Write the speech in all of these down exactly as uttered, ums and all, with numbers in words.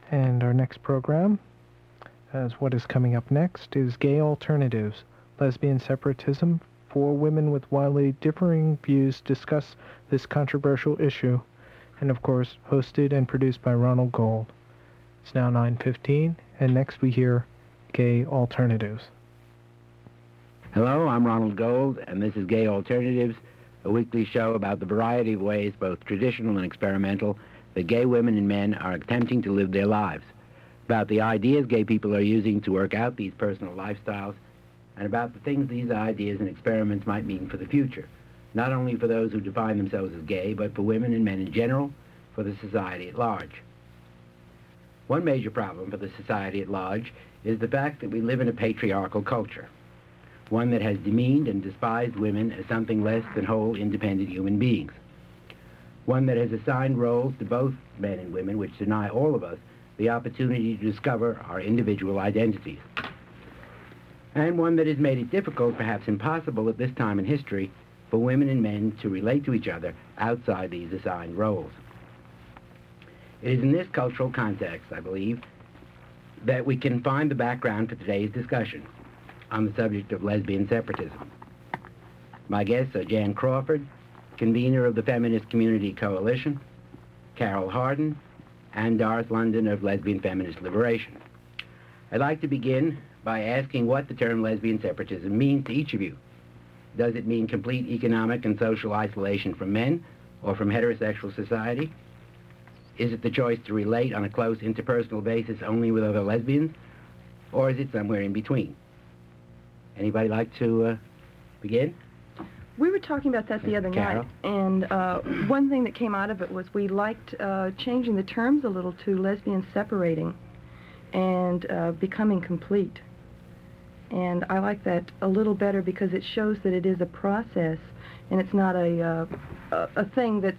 And our next program, as what is coming up next, is Gay Alternatives, Lesbian Separatism. Four women with wildly differing views discuss this controversial issue, and of course, hosted and produced by Ronald Gold. It's now nine fifteen, and next we hear Gay Alternatives. Hello, I'm Ronald Gold, and this is Gay Alternatives, a weekly show about the variety of ways, both traditional and experimental, that gay women and men are attempting to live their lives, about the ideas gay people are using to work out these personal lifestyles, and about the things these ideas and experiments might mean for the future, not only for those who define themselves as gay, but for women and men in general, for the society at large. One major problem for the society at large is the fact that we live in a patriarchal culture, one that has demeaned and despised women as something less than whole, independent human beings, one that has assigned roles to both men and women which deny all of us the opportunity to discover our individual identities, and one that has made it difficult, perhaps impossible at this time in history, for women and men to relate to each other outside these assigned roles. It is in this cultural context, I believe, that we can find the background for today's discussion on the subject of lesbian separatism. My guests are Jan Crawford, convener of the Feminist Community Coalition, Carol Hardin, and Doris London of Lesbian Feminist Liberation. I'd like to begin by asking what the term lesbian separatism means to each of you. Does it mean complete economic and social isolation from men or from heterosexual society? Is it the choice to relate on a close interpersonal basis only with other lesbians, or is it somewhere in between? Anybody like to uh, begin? We were talking about that the other Carol? night, and uh, one thing that came out of it was we liked uh, changing the terms a little to lesbian separating and uh, becoming complete. And I like that a little better because it shows that it is a process, and it's not a, uh, a, a thing that's,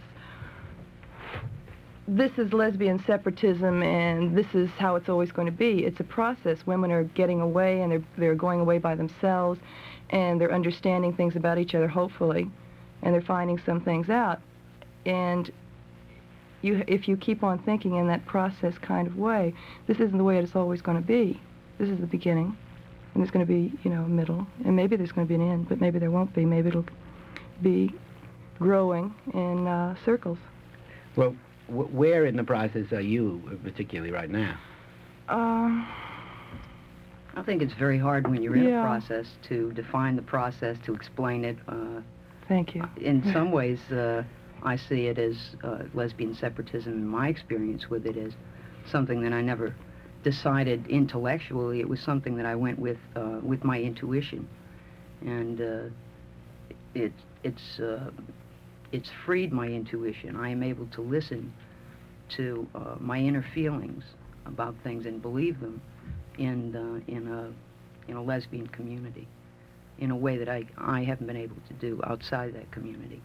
this is lesbian separatism and this is how it's always going to be. It's a process. Women are getting away, and they're, they're going away by themselves, and they're understanding things about each other, hopefully, and they're finding some things out. And you, if you keep on thinking in that process kind of way, this isn't the way it's always going to be. This is the beginning, and there's going to be, you know, a middle, and maybe there's going to be an end, but maybe there won't be. Maybe it'll be growing in uh, circles. Well, w- where in the process are you, particularly right now? Uh, I think it's very hard when you're in Yeah. a process to define the process, to explain it. Uh, thank you. in some ways, uh, I see it as uh, lesbian separatism, in my experience with it, as something that I never decided intellectually. It was something that I went with uh, with my intuition, and uh, it, it's uh, it's freed my intuition. I am able to listen to uh, my inner feelings about things and believe them in uh, in a in a lesbian community in a way that I I haven't been able to do outside that community.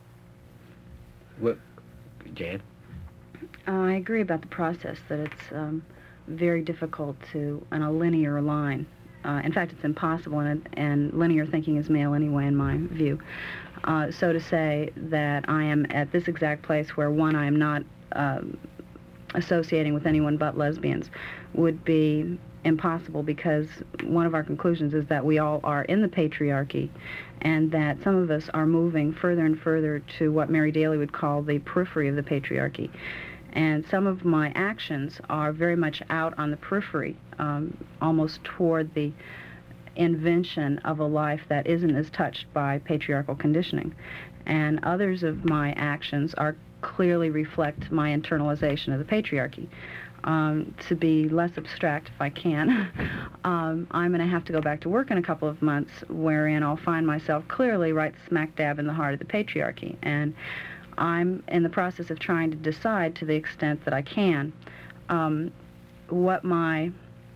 Well, Jan? Uh, I agree about the process, that it's um, very difficult to, on a linear line. Uh, in fact, it's impossible, and, and linear thinking is male anyway, in my view. Uh, so to say that I am at this exact place where, one, I am not um, associating with anyone but lesbians would be impossible, because one of our conclusions is that we all are in the patriarchy, and that some of us are moving further and further to what Mary Daly would call the periphery of the patriarchy. And some of my actions are very much out on the periphery, um, almost toward the invention of a life that isn't as touched by patriarchal conditioning. And others of my actions are clearly reflect my internalization of the patriarchy. Um, to be less abstract, if I can, um, I'm going to have to go back to work in a couple of months, wherein I'll find myself clearly right smack dab in the heart of the patriarchy. And I'm in the process of trying to decide, to the extent that I can, um, what my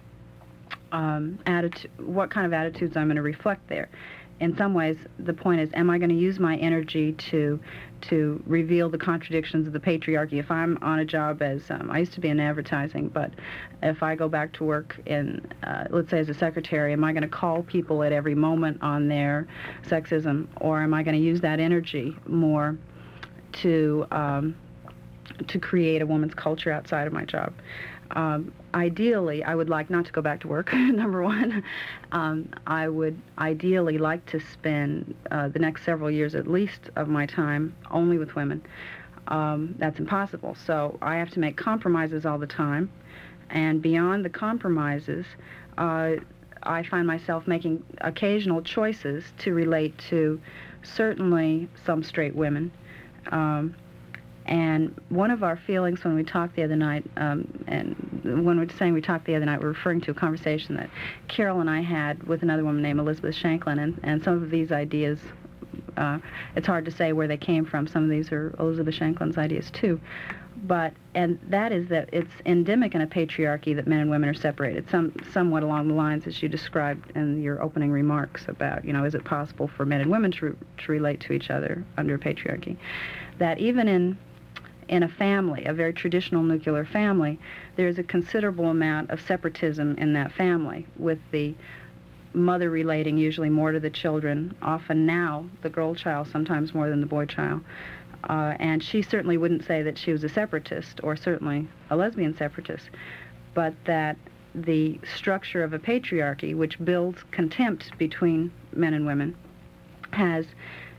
um, attitude, what kind of attitudes I'm going to reflect there. In some ways, the point is, am I going to use my energy to to reveal the contradictions of the patriarchy? If I'm on a job as, um, I used to be in advertising, but if I go back to work in, uh, let's say as a secretary, am I going to call people at every moment on their sexism, or am I going to use that energy more to um, to create a woman's culture outside of my job? Um, ideally, I would like not to go back to work, number one. Um, I would ideally like to spend uh, the next several years at least of my time only with women. Um, that's impossible. So I have to make compromises all the time. And beyond the compromises, uh, I find myself making occasional choices to relate to certainly some straight women. Um, And one of our feelings when we talked the other night, um, and when we're saying we talked the other night, we're referring to a conversation that Carol and I had with another woman named Elizabeth Shanklin, and, and some of these ideas, uh, it's hard to say where they came from. Some of these are Elizabeth Shanklin's ideas too. But, and that is that it's endemic in a patriarchy that men and women are separated, some, somewhat along the lines as you described in your opening remarks about, you know, is it possible for men and women to, to relate to each other under a patriarchy? That even in in a family, a very traditional nuclear family, there's a considerable amount of separatism in that family, with the mother relating usually more to the children, often now the girl child sometimes more than the boy child. Uh, and she certainly wouldn't say that she was a separatist, or certainly a lesbian separatist, but that the structure of a patriarchy, which builds contempt between men and women, has,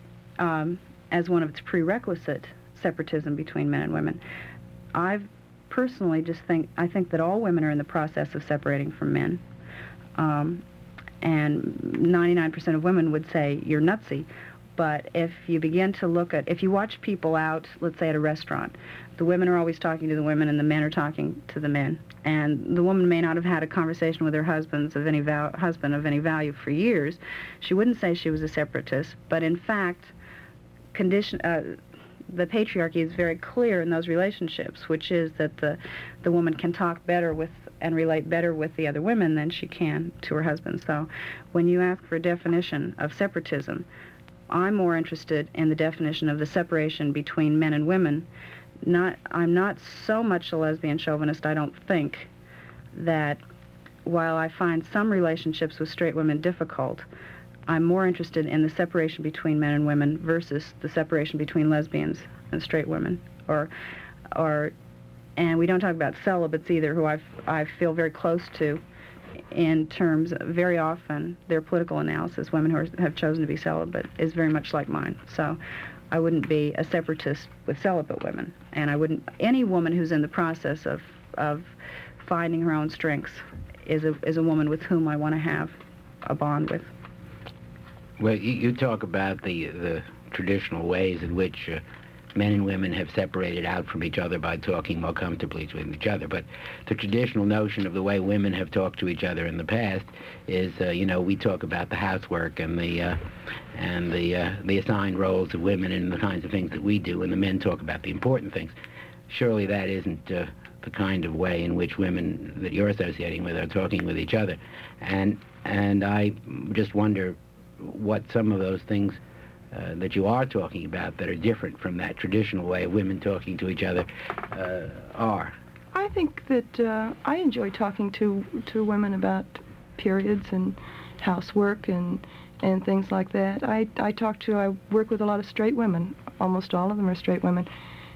um, as one of its prerequisite, separatism between men and women. I personally just think, I think that all women are in the process of separating from men. Um, and ninety-nine percent of women would say you're nutsy. But if you begin to look at, if you watch people out, let's say at a restaurant, the women are always talking to the women and the men are talking to the men. And the woman may not have had a conversation with her husbands of any val- husband of any value for years. She wouldn't say she was a separatist, but in fact, condition, uh, the patriarchy is very clear in those relationships, which is that the, the woman can talk better with and relate better with the other women than she can to her husband. So when you ask for a definition of separatism, I'm more interested in the definition of the separation between men and women. Not, I'm not so much a lesbian chauvinist, I don't think, that while I find some relationships with straight women difficult, I'm more interested in the separation between men and women versus the separation between lesbians and straight women. Or, or, and we don't talk about celibates either, who I've, I feel very close to in terms, very often, their political analysis, women who are, have chosen to be celibate, is very much like mine. So I wouldn't be a separatist with celibate women. And I wouldn't, any woman who's in the process of, of finding her own strengths is a, is a woman with whom I want to have a bond with. Well, you, you talk about the the traditional ways in which uh, men and women have separated out from each other by talking more comfortably with each other. But the traditional notion of the way women have talked to each other in the past is, uh, you know, we talk about the housework and the uh, and the uh, the assigned roles of women and the kinds of things that we do, and the men talk about the important things. Surely that isn't uh, the kind of way in which women that you're associating with are talking with each other. And and I just wonder what some of those things uh, that you are talking about that are different from that traditional way of women talking to each other uh, are. I think that uh, I enjoy talking to to women about periods and housework and and things like that. I, I talk to, I work with a lot of straight women. Almost all of them are straight women.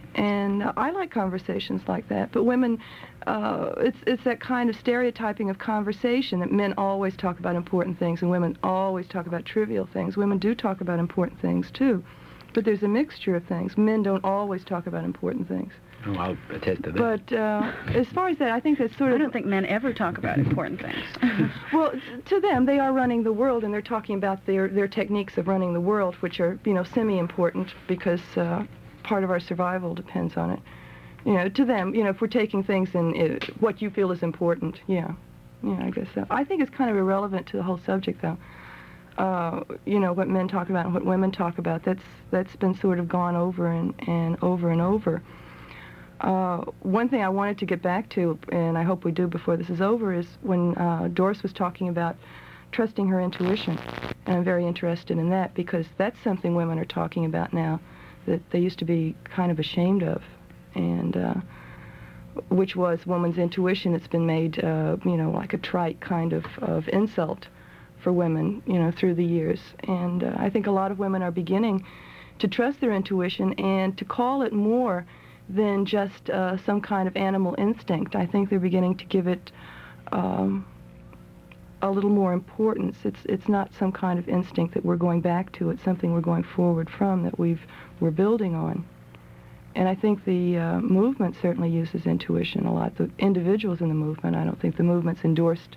And uh, I like conversations like that. But women, uh, it's it's that kind of stereotyping of conversation that men always talk about important things and women always talk about trivial things. Women do talk about important things too, but there's a mixture of things. Men don't always talk about important things. Oh, I'll attest to that. But uh, as far as that, I think that's sort of... I don't think men ever talk about important things. Well, to them, they are running the world, and they're talking about their, their techniques of running the world, which are, you know, semi-important because uh, part of our survival depends on it. You know, to them, you know, if we're taking things in uh, what you feel is important, yeah. Yeah, I guess so. I think it's kind of irrelevant to the whole subject, though. Uh, you know, what men talk about and what women talk about, that's that's been sort of gone over and, and over and over. Uh, one thing I wanted to get back to, and I hope we do before this is over, is when uh, Doris was talking about trusting her intuition. And I'm very interested in that because that's something women are talking about now that they used to be kind of ashamed of, and uh, which was woman's intuition. It's been made, uh, you know, like a trite kind of, of insult for women, you know, through the years. And uh, I think a lot of women are beginning to trust their intuition and to call it more than just uh, some kind of animal instinct. I think they're beginning to give it um, a little more importance. It's it's not some kind of instinct that we're going back to. It's something we're going forward from, that we've we're building on. And I think the uh, movement certainly uses intuition a lot. The individuals in the movement, I don't think the movement's endorsed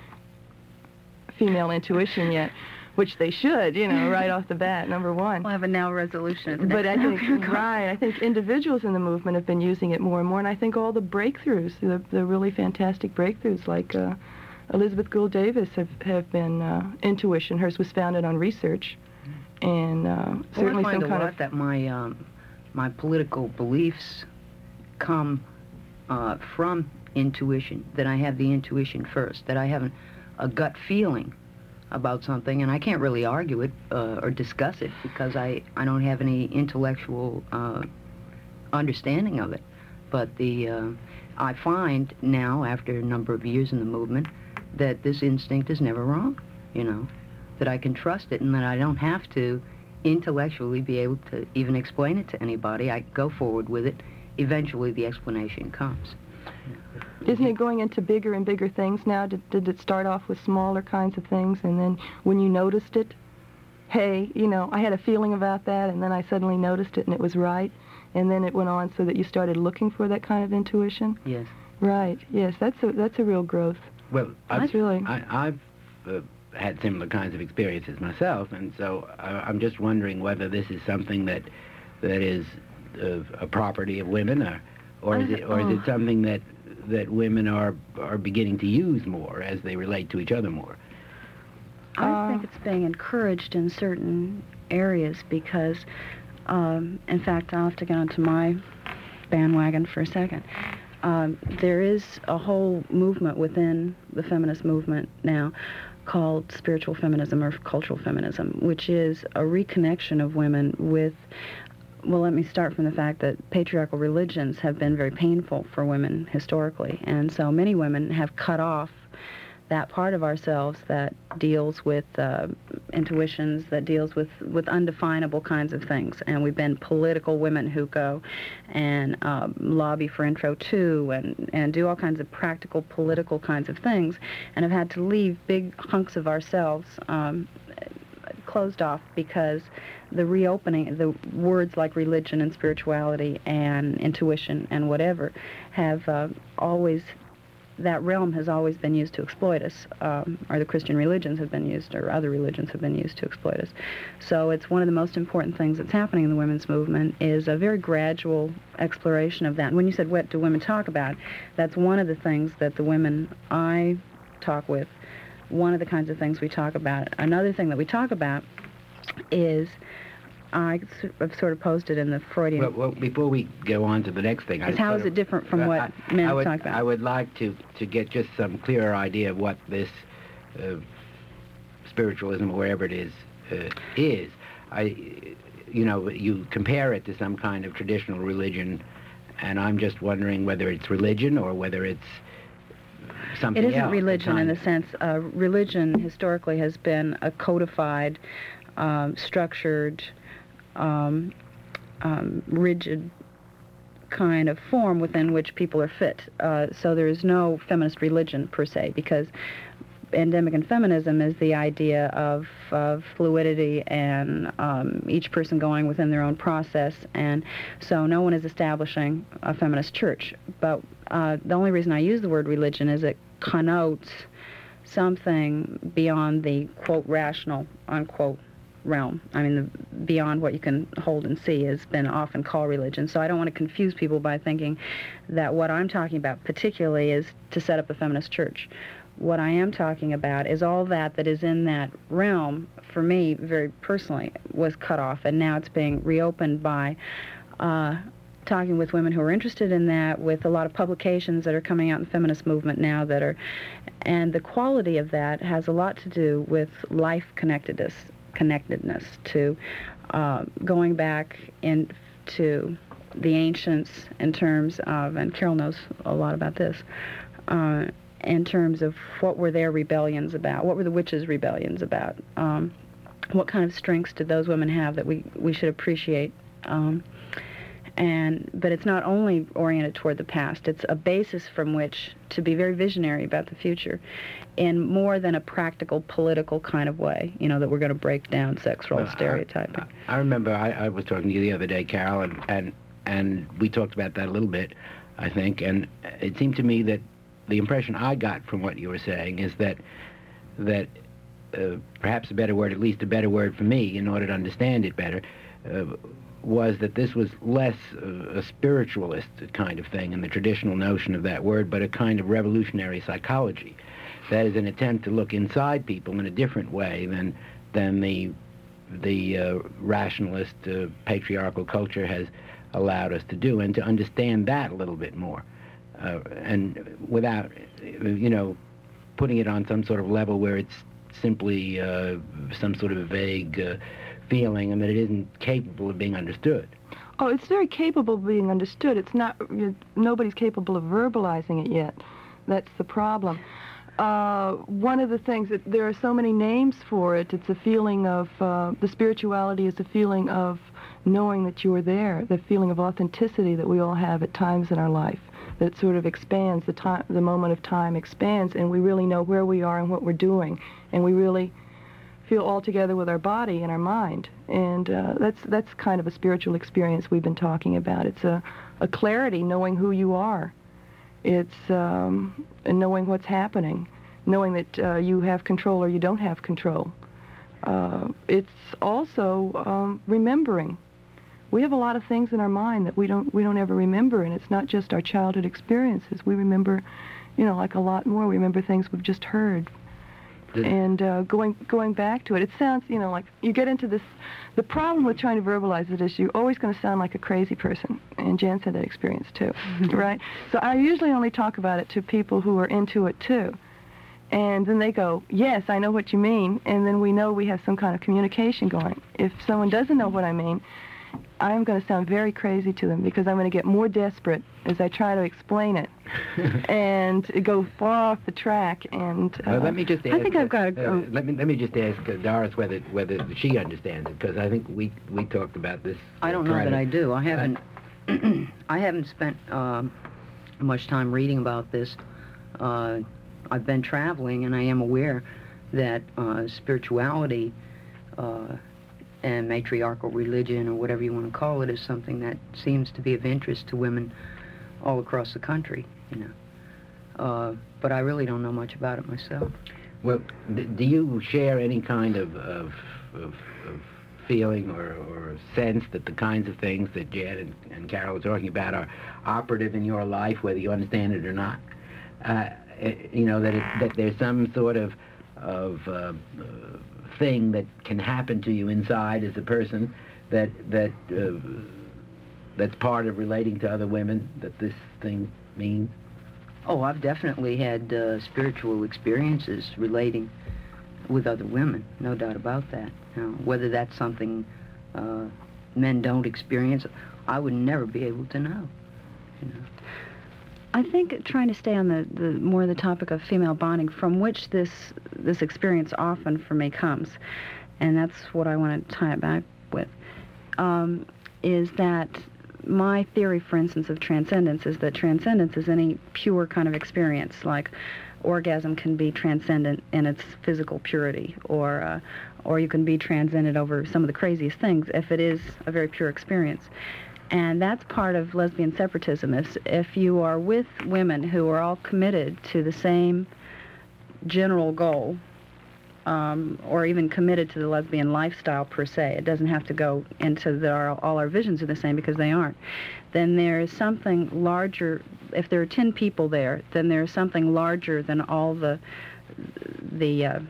female intuition yet, which they should, you know, right off the bat, number one. We'll have a now resolution. But I think, right, I think individuals in the movement have been using it more and more, and I think all the breakthroughs, the, the really fantastic breakthroughs, like uh, Elizabeth Gould Davis, have, have been uh, intuition. Hers was founded on research, and uh, certainly well, I find some a kind lot of... that my, um, my political beliefs come uh, from intuition, that I have the intuition first, that I have an, a gut feeling about something, and I can't really argue it uh, or discuss it because I, I don't have any intellectual uh, understanding of it. But the uh, I find now, after a number of years in the movement, that this instinct is never wrong, you know, that I can trust it and that I don't have to intellectually be able to even explain it to anybody. I go forward with it. Eventually the explanation comes. Isn't it going into bigger and bigger things now? Did, did it start off with smaller kinds of things, and then when you noticed it, hey, you know, I had a feeling about that, and then I suddenly noticed it and it was right, and then it went on so that you started looking for that kind of intuition? Yes. Right, yes, that's a, that's a real growth. Well, I've, That's really... I, I've uh, had similar kinds of experiences myself, and so I, I'm just wondering whether this is something that that is uh, a property of women, or or is it or is it something that that women are are beginning to use more as they relate to each other more? I Uh, think it's being encouraged in certain areas because, um, in fact, I'll have to get onto my bandwagon for a second. Um, there is a whole movement within the feminist movement now called spiritual feminism or cultural feminism, which is a reconnection of women with, well, let me start from the fact that patriarchal religions have been very painful for women historically, and so many women have cut off that part of ourselves that deals with uh, intuitions, that deals with, with undefinable kinds of things. And we've been political women who go and um, lobby for Intro two and, and do all kinds of practical political kinds of things, and have had to leave big hunks of ourselves um, closed off because the reopening, the words like religion and spirituality and intuition and whatever have uh, always, that realm has always been used to exploit us, um, or the Christian religions have been used, or other religions have been used to exploit us. So it's one of the most important things that's happening in the women's movement is a very gradual exploration of that. And when you said, what do women talk about, that's one of the things that the women I talk with, one of the kinds of things we talk about. Another thing that we talk about is, I have sort of posted in the Freudian... Well, well before we go on to the next thing... Is how is of, it different from uh, what I, men I would, talk about? I would like to, to get just some clearer idea of what this uh, spiritualism, or wherever it is, uh, is. I, you know, you compare it to some kind of traditional religion, and I'm just wondering whether it's religion or whether it's something else. else. It isn't religion in the the sense, uh, religion historically has been a codified, um, structured, Um, um, rigid kind of form within which people are fit. Uh, so there is no feminist religion per se, because endemic in feminism is the idea of, of fluidity and um, each person going within their own process, and so no one is establishing a feminist church. But uh, the only reason I use the word religion is it connotes something beyond the, quote, rational, unquote, realm. I mean, the, beyond what you can hold and see has been often called religion. So I don't want to confuse people by thinking that what I'm talking about particularly is to set up a feminist church. What I am talking about is all that that is in that realm, for me, very personally, was cut off, and now it's being reopened by uh, talking with women who are interested in that, with a lot of publications that are coming out in the feminist movement now that are, and the quality of that has a lot to do with life connectedness, connectedness to uh, going back into the ancients in terms of, and Carol knows a lot about this, uh, in terms of what were their rebellions about, what were the witches' rebellions about, um, what kind of strengths did those women have that we, we should appreciate, um, And but it's not only oriented toward the past. It's a basis from which to be very visionary about the future, in more than a practical political kind of way. You know, that we're going to break down sex role Well, stereotyping. I, I remember I, I was talking to you the other day, Carol, and, and and we talked about that a little bit, I think, and it seemed to me that the impression I got from what you were saying is that that uh, perhaps a better word, at least a better word for me, in order to understand it better, uh, was that this was less uh, a spiritualist kind of thing in the traditional notion of that word, but a kind of revolutionary psychology. That is an attempt to look inside people in a different way than than the the uh, rationalist uh, patriarchal culture has allowed us to do, and to understand that a little bit more, uh, and without, you know, putting it on some sort of level where it's simply uh, some sort of a vague uh, feeling, and that it isn't capable of being understood. Oh, it's very capable of being understood. It's not, you, nobody's capable of verbalizing it yet. That's the problem. Uh, one of the things, that there are so many names for it. It's a feeling of, uh, the spirituality is a feeling of knowing that you are there, the feeling of authenticity that we all have at times in our life, that sort of expands, the time, the moment of time expands, and we really know where we are and what we're doing, and we really feel all together with our body and our mind. And uh, that's that's kind of a spiritual experience we've been talking about. It's a, a clarity, knowing who you are. It's um, and knowing what's happening, knowing that uh, you have control or you don't have control. Uh, it's also um, remembering. We have a lot of things in our mind that we don't we don't ever remember, and it's not just our childhood experiences. We remember, you know, like a lot more. We remember things we've just heard. And uh, going going back to it, it sounds, you know, like you get into this. The problem with trying to verbalize it is you're always going to sound like a crazy person. And Jan had that experience too, right? So I usually only talk about it to people who are into it too. And then they go, yes, I know what you mean. And then we know we have some kind of communication going. If someone doesn't know what I mean, I'm going to sound very crazy to them, because I'm going to get more desperate as I try to explain it, and go far off the track. And uh, well, let me just ask, I think I've got a, uh, um, let me let me just ask uh, Doris whether whether she understands it, because I think we we talked about this. I don't know private. that I do. I haven't I haven't spent um, much time reading about this. Uh, I've been traveling, and I am aware that uh, spirituality uh, and matriarchal religion, or whatever you want to call it, is something that seems to be of interest to women all across the country, you know. Uh, but I really don't know much about it myself. Well, d- do you share any kind of of, of, of feeling or, or sense that the kinds of things that Jan and, and Carol were talking about are operative in your life, whether you understand it or not? Uh, you know, that it, that there's some sort of of uh, uh, thing that can happen to you inside as a person that that uh, that's part of relating to other women, that this thing means? Oh, I've definitely had uh, spiritual experiences relating with other women, no doubt about that. Now, whether that's something uh, men don't experience, I would never be able to know. You know. I think trying to stay on the, the more the topic of female bonding, from which this this experience often for me comes, and that's what I want to tie it back with, um, is that my theory, for instance, of transcendence is that transcendence is any pure kind of experience. Like orgasm can be transcendent in its physical purity, or uh, or you can be transcendent over some of the craziest things if it is a very pure experience. And that's part of lesbian separatism. If, if you are with women who are all committed to the same general goal, um, or even committed to the lesbian lifestyle per se, it doesn't have to go into the, our, all our visions are the same, because they aren't, then there is something larger. If there are ten people there, then there is something larger than all the, the, uh,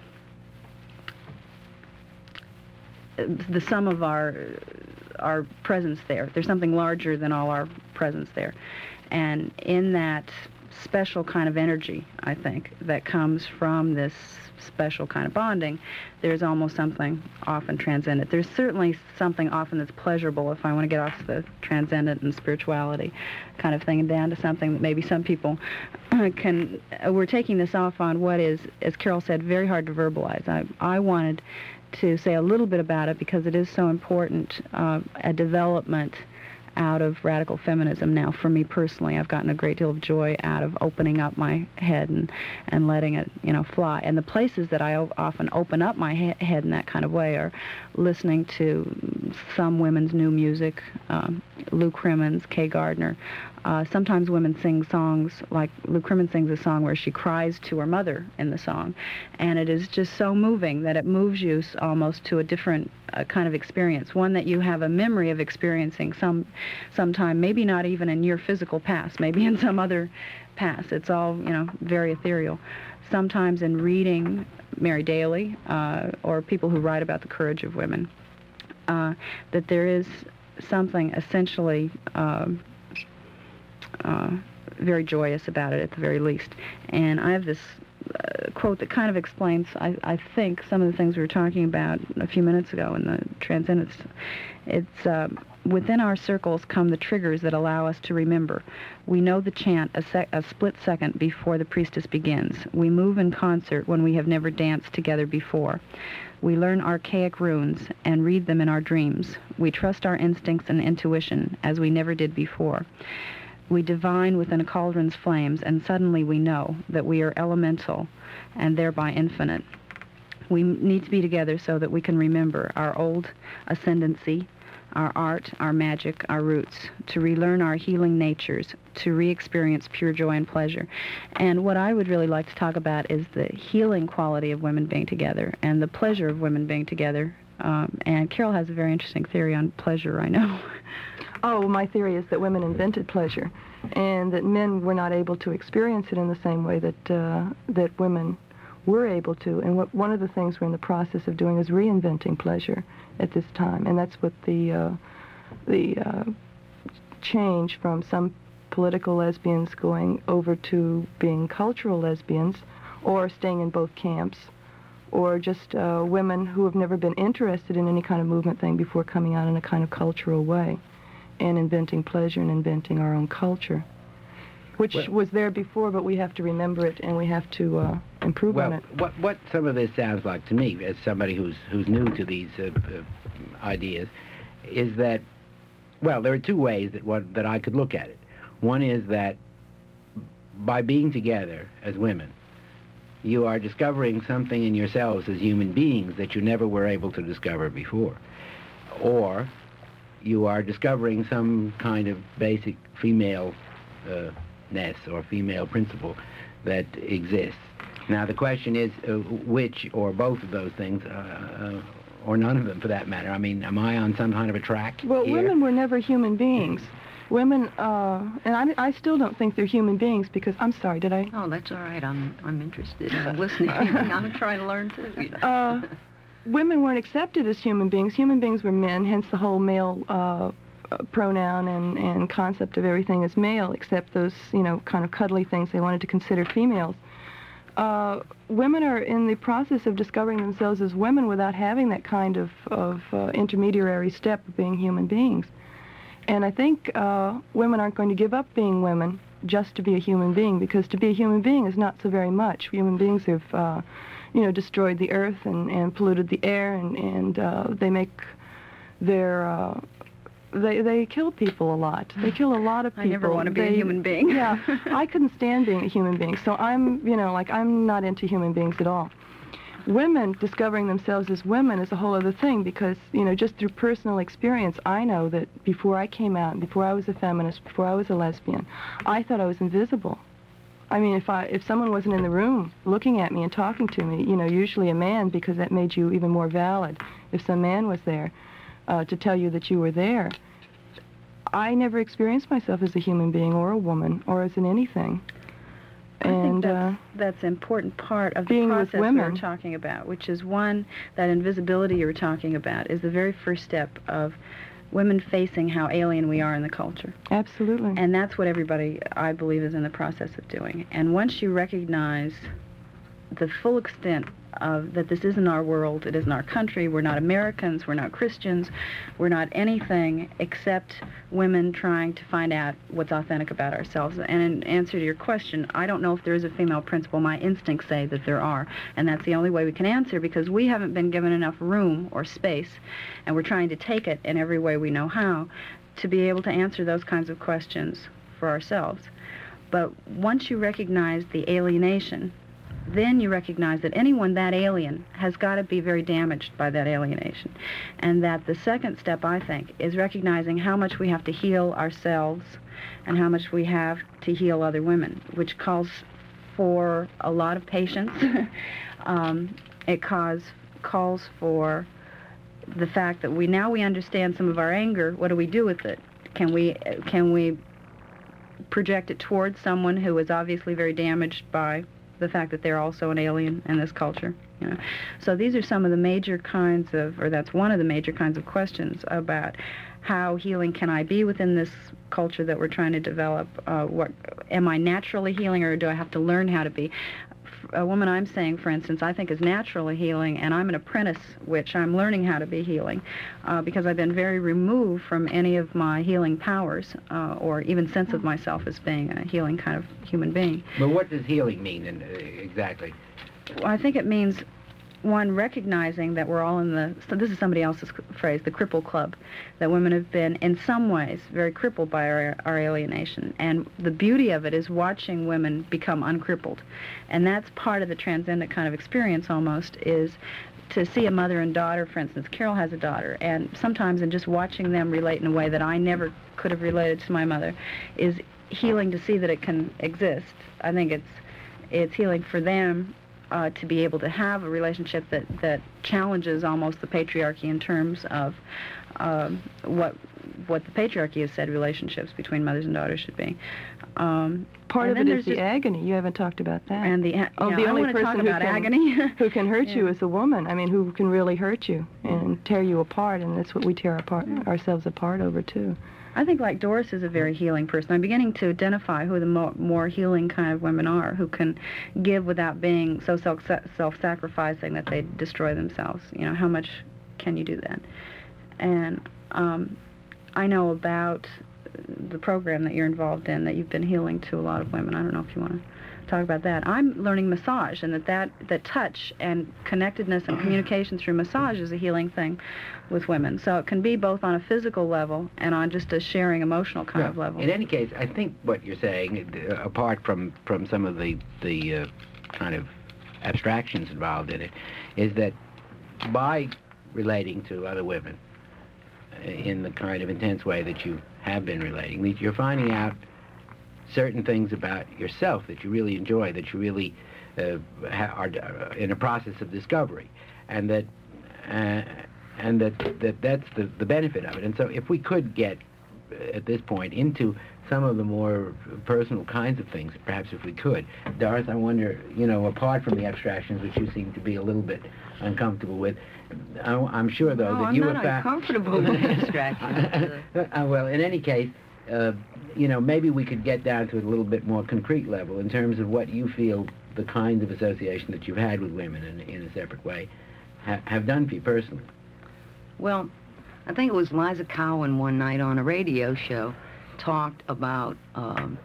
the sum of our our presence there. There's something larger than all our presence there. And in that special kind of energy, I think, that comes from this special kind of bonding, there's almost something often transcendent. There's certainly something often that's pleasurable, if I want to get off the transcendent and spirituality kind of thing and down to something that maybe some people can, we're taking this off on what is, as Carol said, very hard to verbalize. I, I wanted to say a little bit about it because it is so important, uh, a development out of radical feminism now. For me personally, I've gotten a great deal of joy out of opening up my head and, and letting it, you know, fly. And the places that I o- often open up my he- head in that kind of way are listening to some women's new music, um, Lou Crimmins, Kay Gardner. Uh, sometimes women sing songs, like Lou Crimmins sings a song where she cries to her mother in the song, and it is just so moving that it moves you s- almost to a different uh, kind of experience, one that you have a memory of experiencing some sometime, maybe not even in your physical past, maybe in some other past. It's all, you know, very ethereal. Sometimes in reading Mary Daly uh, or people who write about the courage of women, uh, that there is something essentially um, Uh, very joyous about it, at the very least. And I have this uh, quote that kind of explains, I, I think, some of the things we were talking about a few minutes ago in the Transcendence. It's, uh, within our circles come the triggers that allow us to remember. We know the chant a, sec- a split second before the priestess begins. We move in concert when we have never danced together before. We learn archaic runes and read them in our dreams. We trust our instincts and intuition as we never did before. We divine within a cauldron's flames, and suddenly we know that we are elemental and thereby infinite. We need to be together so that we can remember our old ascendancy, our art, our magic, our roots, to relearn our healing natures, to re-experience pure joy and pleasure. And what I would really like to talk about is the healing quality of women being together and the pleasure of women being together. Um, and Carol has a very interesting theory on pleasure, I know. Oh, my theory is that women invented pleasure, and that men were not able to experience it in the same way that uh, that women were able to. And what, one of the things we're in the process of doing is reinventing pleasure at this time, and that's what the uh, the uh, change from some political lesbians going over to being cultural lesbians, or staying in both camps, or just uh, women who have never been interested in any kind of movement thing before coming out in a kind of cultural way and inventing pleasure and inventing our own culture, which well, was there before, but we have to remember it and we have to uh, improve well, on it. what what some of this sounds like to me, as somebody who's who's new to these uh, uh, ideas, is that, well, there are two ways that what that I could look at it. One is that by being together as women, you are discovering something in yourselves as human beings that you never were able to discover before. Or you are discovering some kind of basic female-ness uh, or female principle that exists. Now the question is uh, which or both of those things, uh, uh, or none of them for that matter. I mean, am I on some kind of a track Well, here? women were never human beings. Women, uh, and I, I still don't think they're human beings because, I'm sorry, did I? Oh, that's all right. I'm I'm interested. I'm listening. I'm trying to learn too. You know? uh, women weren't accepted as human beings. Human beings were men, hence the whole male uh, pronoun and, and concept of everything is male, except those, you know, kind of cuddly things they wanted to consider females. Uh, women are in the process of discovering themselves as women without having that kind of, of uh, intermediary step of being human beings. And I think uh, women aren't going to give up being women just to be a human being, because to be a human being is not so very much. Human beings have, uh, you know, destroyed the earth and, and polluted the air, and, and uh, they make their, uh, they, they kill people a lot. They kill a lot of people. I never want to be they, a human being. Yeah, I couldn't stand being a human being, so I'm, you know, like, I'm not into human beings at all. Women discovering themselves as women is a whole other thing, because, you know, just through personal experience, I know that before I came out, before I was a feminist, before I was a lesbian, I thought I was invisible. I mean, if I if someone wasn't in the room looking at me and talking to me, you know, usually a man, because that made you even more valid. If some man was there uh, to tell you that you were there, I never experienced myself as a human being or a woman or as an anything. I think And that's, uh, that's an important part of the being with process we were women. talking about, which is, one, that invisibility you were talking about is the very first step of women facing how alien we are in the culture. absolutely. And that's what everybody, I believe, is in the process of doing. And once you recognize the full extent of that this isn't our world, it isn't our country, we're not Americans, we're not Christians, we're not anything except women trying to find out what's authentic about ourselves. And in answer to your question, I don't know if there is a female principle. My instincts say that there are, and that's the only way we can answer, because we haven't been given enough room or space, and we're trying to take it in every way we know how, to be able to answer those kinds of questions for ourselves. But once you recognize the alienation, then you recognize that anyone that alien has got to be very damaged by that alienation. And that the second step, I think, is recognizing how much we have to heal ourselves and how much we have to heal other women, which calls for a lot of patience. um, it cause, calls for the fact that we now we understand some of our anger. What do we do with it? Can we, can we project it towards someone who is obviously very damaged by the fact that they're also an alien in this culture? You know? So these are some of the major kinds of, or that's one of the major kinds of questions about how healing can I be within this culture that we're trying to develop. Uh, what am I naturally healing, or do I have to learn how to be? A woman I'm saying, for instance, I think is naturally healing, and I'm an apprentice, which I'm learning how to be healing, uh, because I've been very removed from any of my healing powers, uh, or even sense of myself as being a healing kind of human being. But what does healing mean in, uh, exactly? Well, I think it means, one, recognizing that we're all in the, so this is somebody else's phrase, the cripple club, that women have been, in some ways, very crippled by our, our alienation. And the beauty of it is watching women become uncrippled. And that's part of the transcendent kind of experience, almost, is to see a mother and daughter. For instance, Carol has a daughter, and sometimes in just watching them relate in a way that I never could have related to my mother is healing to see that it can exist. I think it's, it's healing for them Uh, to be able to have a relationship that, that challenges almost the patriarchy in terms of um, what what the patriarchy has said relationships between mothers and daughters should be. Um, Part of then it is the just, agony. You haven't talked about that. And the oh, yeah, the I only want to person talk who about can, agony who can hurt yeah. you is a woman. I mean, who can really hurt you and tear you apart, and that's what we tear apart Yeah. ourselves apart over too. I think, like Doris, is a very healing person. I'm beginning to identify who the more, more healing kind of women are, who can give without being so self self-sacrificing that they destroy themselves. You know, how much can you do that? And um, I know about the program that you're involved in, that you've been healing to a lot of women. I don't know if you want to talk about that. I'm learning massage, and that, that that touch and connectedness and communication through massage is a healing thing with women. So it can be both on a physical level and on just a sharing emotional kind Yeah. of level. In any case, I think what you're saying, uh, apart from, from some of the, the uh, kind of abstractions involved in it, is that by relating to other women uh, in the kind of intense way that you have been relating, that you're finding out certain things about yourself that you really enjoy, that you really uh, ha- are uh, in a process of discovery, and that uh, and that, that that's the, the benefit of it. And so if we could get, uh, at this point, into some of the more personal kinds of things, perhaps if we could. Doris, I wonder, you know, apart from the abstractions, which you seem to be a little bit uncomfortable with, I, I'm sure, though, No, that I'm you not have found... uncomfortable with abstractions. uh, well, in any case, uh, you know, maybe we could get down to a little bit more concrete level in terms of what you feel the kinds of association that you've had with women in, in a separate way ha- have done for you personally. Well, I think it was Liza Cowan one night on a radio show talked about um,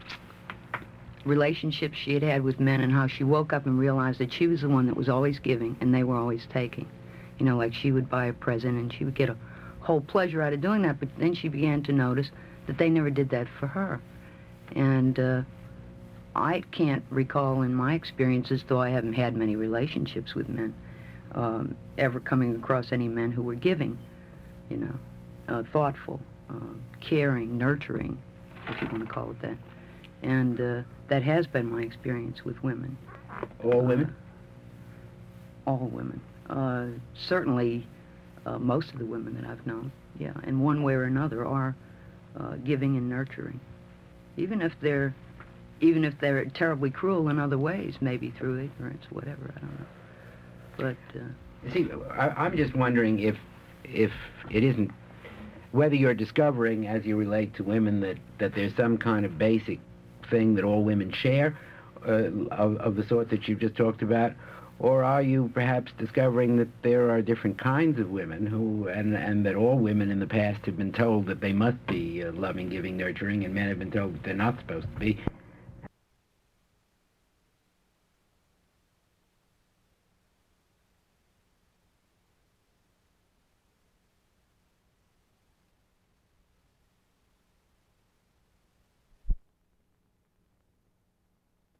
relationships she had had with men and how she woke up and realized that she was the one that was always giving and they were always taking. You know, like she would buy a present and she would get a whole pleasure out of doing that, but then she began to notice that they never did that for her. And uh, I can't recall in my experiences, though I haven't had many relationships with men, um, ever coming across any men who were giving, you know, uh, thoughtful, uh, caring, nurturing, if you want to call it that. And uh, that has been my experience with women. All women? Uh, all women. Uh, certainly uh, most of the women that I've known, yeah, in one way or another are uh, giving and nurturing. Even if they're even if they're terribly cruel in other ways, maybe through ignorance, whatever, I don't know. But... Uh, You see, I, I'm just wondering if if it isn't, whether you're discovering as you relate to women that, that there's some kind of basic thing that all women share, uh, of, of the sort that you've just talked about, or are you perhaps discovering that there are different kinds of women who, and, and that all women in the past have been told that they must be uh, loving, giving, nurturing, and men have been told that they're not supposed to be,